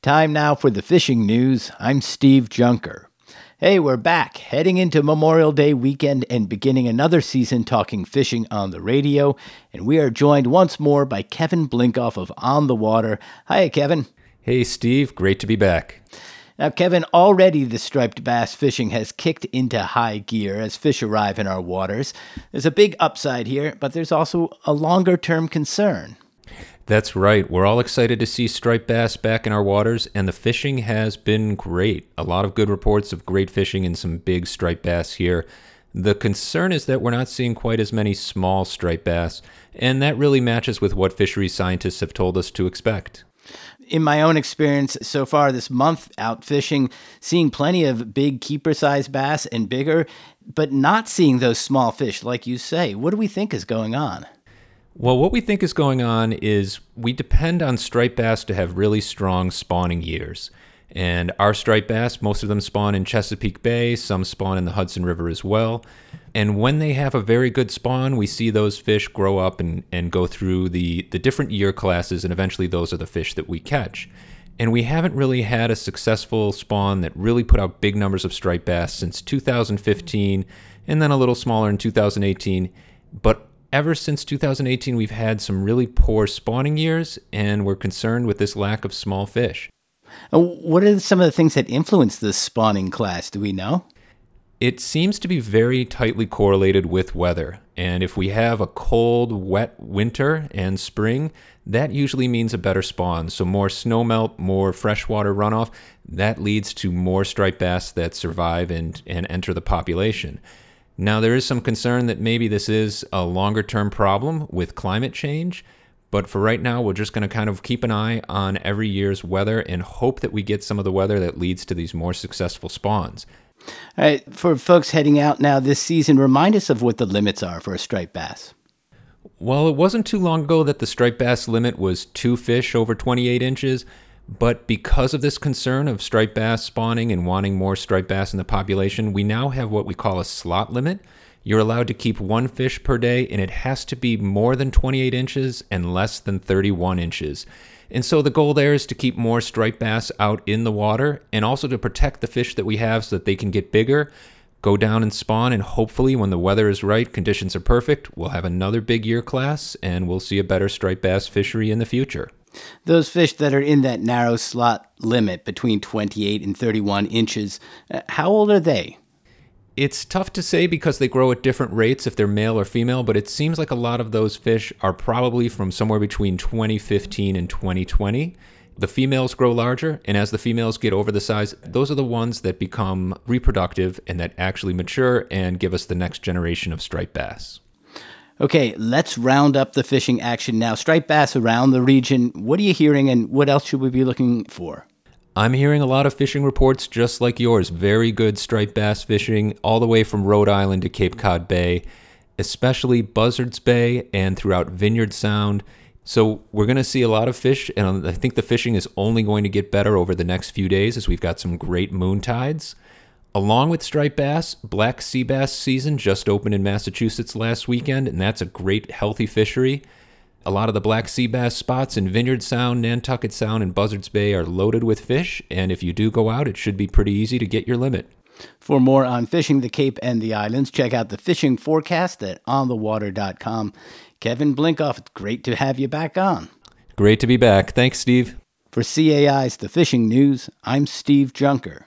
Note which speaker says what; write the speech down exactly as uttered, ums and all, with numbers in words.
Speaker 1: Time now for the fishing news. I'm Steve Junker. Hey, we're back, heading into Memorial Day weekend and beginning another season talking fishing on the radio. And we are joined once more by Kevin Blinkoff of On the Water. Hi, Kevin.
Speaker 2: Hey, Steve. Great to be back.
Speaker 1: Now, Kevin, already the striped bass fishing has kicked into high gear as fish arrive in our waters. There's a big upside here, but there's also a longer-term concern.
Speaker 2: That's right. We're all excited to see striped bass back in our waters, and the fishing has been great. A lot of good reports of great fishing and some big striped bass here. The concern is that we're not seeing quite as many small striped bass, and that really matches with what fisheries scientists have told us to expect.
Speaker 1: In my own experience so far this month out fishing, seeing plenty of big keeper-sized bass and bigger, but not seeing those small fish, like you say. What do we think is going on?
Speaker 2: Well, what we think is going on is we depend on striped bass to have really strong spawning years. And our striped bass, most of them spawn in Chesapeake Bay, some spawn in the Hudson River as well. And when they have a very good spawn, we see those fish grow up and, and go through the, the different year classes, and eventually those are the fish that we catch. And we haven't really had a successful spawn that really put out big numbers of striped bass since two thousand fifteen, and then a little smaller in two thousand eighteen. But ever since two thousand eighteen, we've had some really poor spawning years, and we're concerned with this lack of small fish.
Speaker 1: What are some of the things that influence the spawning class? Do we know?
Speaker 2: It seems to be very tightly correlated with weather. And if we have a cold, wet winter and spring, that usually means a better spawn. So more snowmelt, more freshwater runoff, that leads to more striped bass that survive and, and enter the population. Now, there is some concern that maybe this is a longer-term problem with climate change, but for right now, we're just going to kind of keep an eye on every year's weather and hope that we get some of the weather that leads to these more successful spawns.
Speaker 1: All right, for folks heading out now this season, remind us of what the limits are for a striped bass.
Speaker 2: Well, it wasn't too long ago that the striped bass limit was two fish over twenty-eight inches, but because of this concern of striped bass spawning and wanting more striped bass in the population, we now have what we call a slot limit. You're allowed to keep one fish per day, and it has to be more than twenty-eight inches and less than thirty-one inches. And so the goal there is to keep more striped bass out in the water and also to protect the fish that we have so that they can get bigger, go down and spawn, and hopefully when the weather is right, conditions are perfect, we'll have another big year class and we'll see a better striped bass fishery in the future.
Speaker 1: Those fish that are in that narrow slot limit between twenty-eight and thirty-one inches, uh, how old are they?
Speaker 2: It's tough to say because they grow at different rates if they're male or female, but it seems like a lot of those fish are probably from somewhere between twenty fifteen and twenty twenty. The females grow larger, and as the females get over the size, those are the ones that become reproductive and that actually mature and give us the next generation of striped bass.
Speaker 1: Okay, let's round up the fishing action now. Striped bass around the region. What are you hearing, and what else should we be looking for?
Speaker 2: I'm hearing a lot of fishing reports just like yours. Very good striped bass fishing all the way from Rhode Island to Cape Cod Bay, especially Buzzards Bay and throughout Vineyard Sound. So we're going to see a lot of fish, and I think the fishing is only going to get better over the next few days as we've got some great moon tides. Along with striped bass, black sea bass season just opened in Massachusetts last weekend, and that's a great, healthy fishery. A lot of the black sea bass spots in Vineyard Sound, Nantucket Sound, and Buzzards Bay are loaded with fish, and if you do go out, it should be pretty easy to get your limit.
Speaker 1: For more on fishing the Cape and the islands, check out the fishing forecast at on the water dot com. Kevin Blinkoff, it's great to have you back on.
Speaker 2: Great to be back. Thanks, Steve.
Speaker 1: For C A I's The Fishing News, I'm Steve Junker.